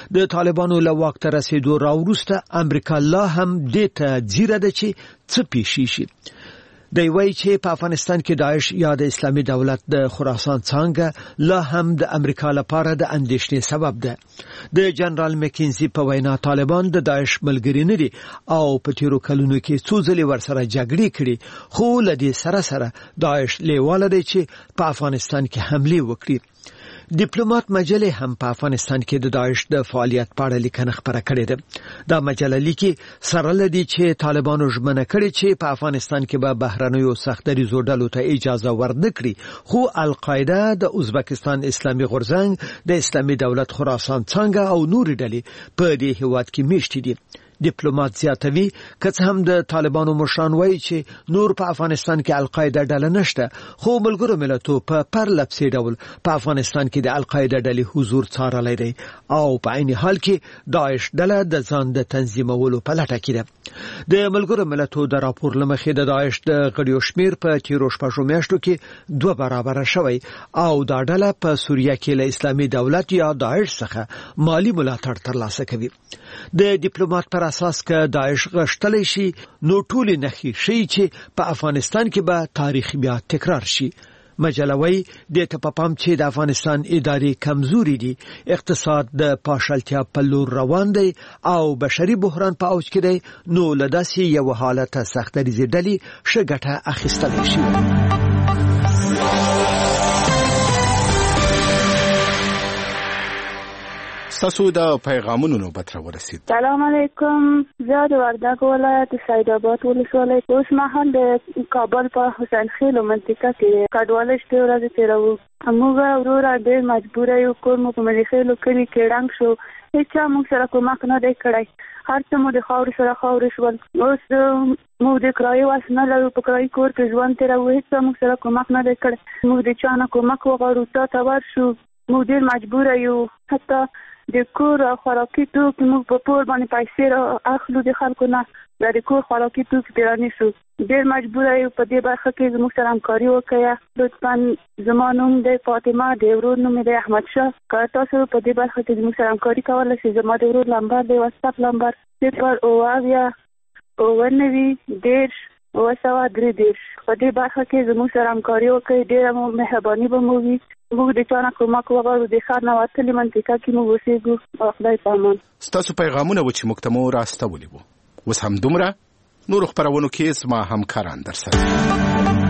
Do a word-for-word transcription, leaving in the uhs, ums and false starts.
د طالبانو له واک ته رسیدو راوروسته امریکا لا هم دې ته ځیره ده چې څه پیښ شي. دی وایي چې په افغانستان کې داعش یا د اسلامي دولت د خراسان څانګه لا هم د امریکا لپاره د اندېښنې سبب ده. د جنرال مکینزي په وینا طالبان د داعش ملګري نه دي او په تیرو کلونو کې څو ځلې ورسره جګړې کړې، خو له دې سره سره داعش لیواله دی چې په افغانستان کې حمله وکړي. ډیپلوماټ مجله هم په افغانستان کې د داعش د فعالیت په اړه لیکنه خپره کړې ده. دا مجله لیکي سره لدی چې طالبانو ژمنه کړې چې په افغانستان کې به بهرنیو سختدریزو ډلو ته اجازه ورنکړي، خو القاعده د ازبکستان اسلامي غورځنګ د اسلامي دولت خراسان څنګه او نور ډلې په دې هیواد کې میشتي دي. ډیپلوماټ زیاتوي که څه هم د طالبانو مشران وایي چې نور په افغانستان کې القاعده ډله نشته، خو ملګرو ملتونو په پرلپسې ډول په افغانستان کې د القاعده ډلې حضور څارلی دی او په عین حال کې داعش ډله د ځان د تنظیمولو په لټه کې ده. د ملګرو ملتونو د راپور له مخې د داعش د غړیو شمیر په تیرو شپږو میاشتو کې دوه برابره شوی او دا ډله په سوریه کې له اسلامي دولت یا داعش څخه مالی ملاتړ ترلاسه کوي. د ډیپلوماټ پر اساس که داعش غشتلی شي نو ټولې نښې ښیي چې په افغانستان کې به تاریخ بیا تکرار شي. مجله وايي د ته په پام چې د افغانستان اداري کمزوري دي، اقتصاد د پاشلتیا په لور روان دی او بشري بحران په اوج کې دی، نو له داسې یو حالت سختدریزې ډلې ښه ګټه اخیستلی شي. تاسو دا پیغامونو نوبت را ورسید. سلام علیکم. زه د وردګ ولایت سید آباد ولسوالۍ اوس مهال د کابل په حسین خیل منطقه کې کډوالۍ شپې ورځې تیروو. موږ وروره ډېر مجبور یو، کور مو په ملي خیلو کلي کې ړنګ شو، هېچا موږ سره کومک نه دی کړی، هر څه مو د خاورې سره خاورې شول. اوس موږ د کرایې واس نه لرو، په کرایي کور کې ژوند تیروو، هېچا موږ سره کومک نه دی کړی. موږ د چا نه کومک وغواړو، تا ته ورشو، موږ ډېر مجبور یو. حتی د کور خوراکي توکي موږ په پور باندې پیسې را اخلو د خلکو نه، د کور خوراکي توکي پرې رانیسو. ډېر مجبور یو په دې برخه کې زموږ سره همکاري وکړئ. لطفا زما نوم دی فاطمه، د ورور نوم دی احمد شاه. که تاسو په دې برخه کې زموږ سره همکاري کولی شئ، زما د ورور نمبر دی واتساپ نمبر صفر اوه اویا اوه نوي دېرش اوه سوه درې دېرش. په دې برخه کې زموږ سره همکاري وکړئ، ډېره مو مهرباني به مو وي. موږ د چا نه کومک وغواړو، د ښار نه وتلې منطقه کې موږ اوسېږو. خدای په امان. ستاسو پیغامونه و چې موږ ته مو راستولي وو. اوس همدومره، نورو خپرونو کې زما همکاران درسره.